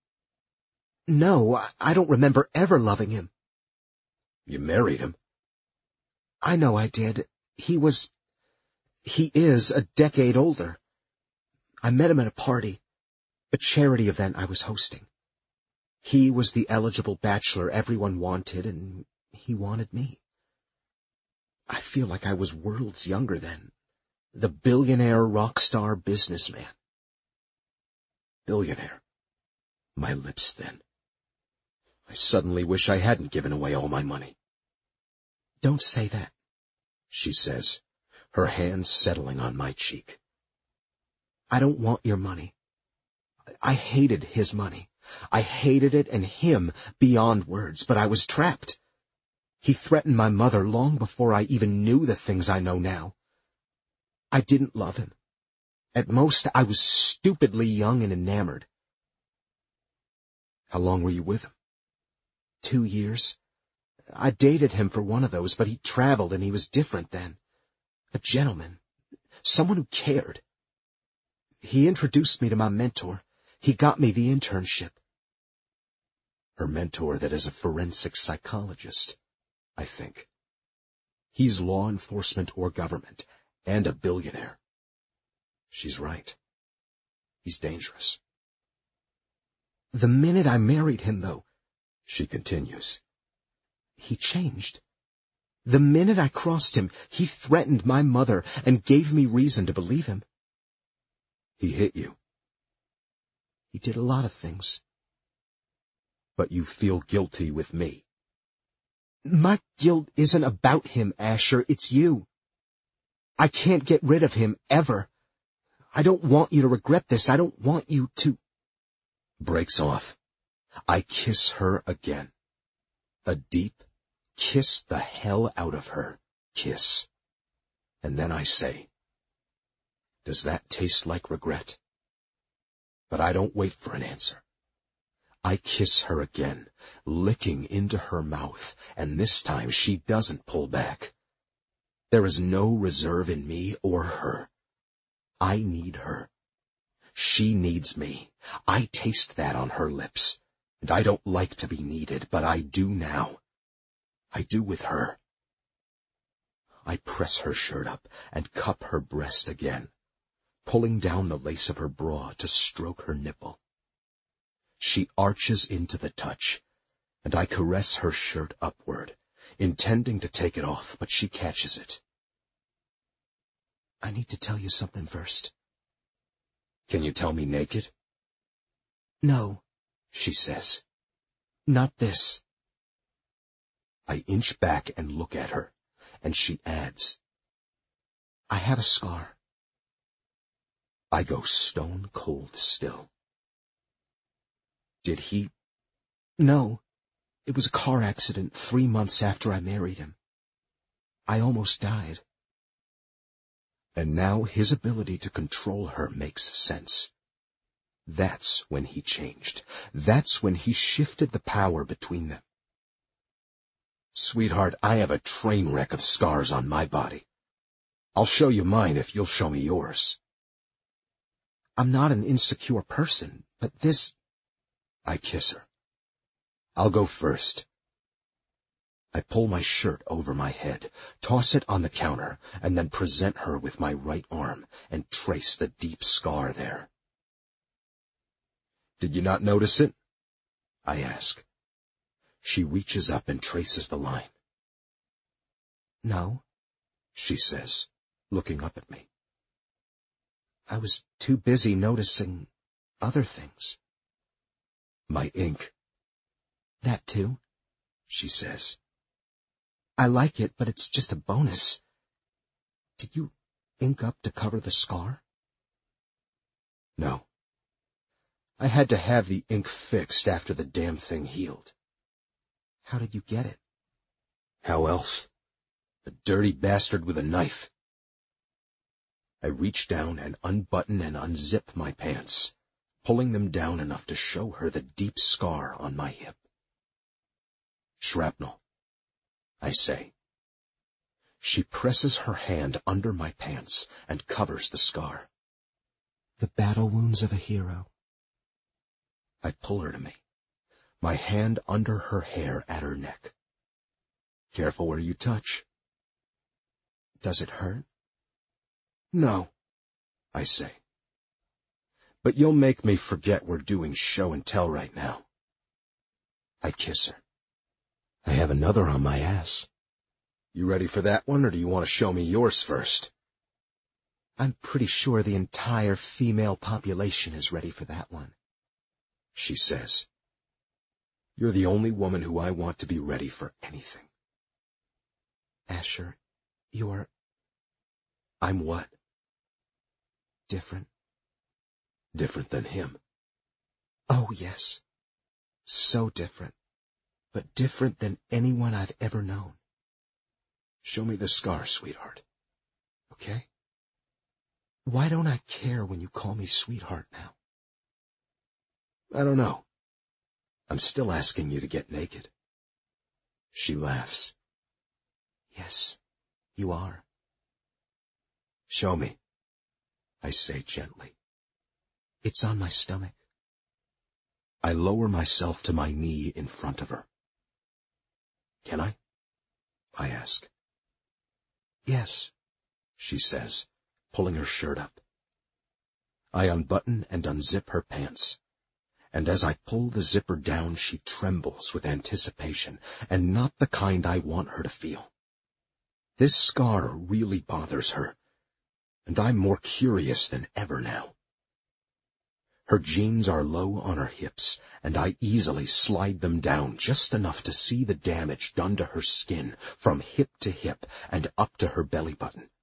"No, I don't remember ever loving him." "You married him?" "I know I did. He was... He is a decade older. I met him at a party, a charity event I was hosting. He was the eligible bachelor everyone wanted, and he wanted me. I feel like I was worlds younger then, the billionaire rock star businessman." Billionaire. My lips thin. I suddenly wish I hadn't given away all my money. "Don't say that," she says, her hand settling on my cheek. "I don't want your money. I hated his money. I hated it and him beyond words, but I was trapped. He threatened my mother long before I even knew the things I know now. I didn't love him. At most, I was stupidly young and enamored." "How long were you with him?" Two years. I dated him for one of those, but he traveled and he was different then. A gentleman. Someone who cared. He introduced me to my mentor. He got me the internship." Her mentor that is a forensic psychologist, I think. He's law enforcement or government, and a billionaire. She's right. He's dangerous. "The minute I married him, though," she continues, "he changed. The minute I crossed him, he threatened my mother and gave me reason to believe him. He hit you. He did a lot of things. But you feel guilty with me. My guilt isn't about him, Asher. It's you. I can't get rid of him, ever. I don't want you to regret this. I don't want you to... Breaks off. I kiss her again. A deep, kiss the hell out of her kiss. And then I say, does that taste like regret? But I don't wait for an answer. I kiss her again, licking into her mouth, and this time she doesn't pull back. There is no reserve in me or her. I need her. She needs me. I taste that on her lips, and I don't like to be needed, but I do now. I do with her. I press her shirt up and cup her breast again, pulling down the lace of her bra to stroke her nipple. She arches into the touch, and I caress her shirt upward, intending to take it off, but she catches it. I need to tell you something first. Can you tell me naked? No, she says. Not this. I inch back and look at her, and she adds, I have a scar. I go stone cold still. Did he? No, it was a car accident three months after I married him. I almost died. And now his ability to control her makes sense. That's when he changed. That's when he shifted the power between them. Sweetheart, I have a train wreck of scars on my body. I'll show you mine if you'll show me yours. I'm not an insecure person, but this... I kiss her. I'll go first. I pull my shirt over my head, toss it on the counter, and then present her with my right arm and trace the deep scar there. Did you not notice it? I ask. She reaches up and traces the line. No, she says, looking up at me. I was too busy noticing other things. My ink. That too, she says. I like it, but it's just a bonus. Did you ink up to cover the scar? No. I had to have the ink fixed after the damn thing healed. How did you get it? How else? A dirty bastard with a knife. I reach down and unbutton and unzip my pants, pulling them down enough to show her the deep scar on my hip. Shrapnel, I say. She presses her hand under my pants and covers the scar. The battle wounds of a hero. I pull her to me, my hand under her hair at her neck. Careful where you touch. Does it hurt? No, I say. But you'll make me forget we're doing show and tell right now. I kiss her. I have another on my ass. You ready for that one, or do you want to show me yours first? I'm pretty sure the entire female population is ready for that one, she says. You're the only woman who I want to be ready for anything. Asher, you're... I'm what? Different. Different than him. Oh, yes. So different. But different than anyone I've ever known. Show me the scar, sweetheart. Okay? Why don't I care when you call me sweetheart now? I don't know. I'm still asking you to get naked. She laughs. Yes, you are. Show me, I say gently. It's on my stomach. I lower myself to my knee in front of her. Can I? I ask. Yes, she says, pulling her shirt up. I unbutton and unzip her pants, and as I pull the zipper down, she trembles with anticipation, and not the kind I want her to feel. This scar really bothers her, and I'm more curious than ever now. Her jeans are low on her hips, and I easily slide them down just enough to see the damage done to her skin from hip to hip and up to her belly button.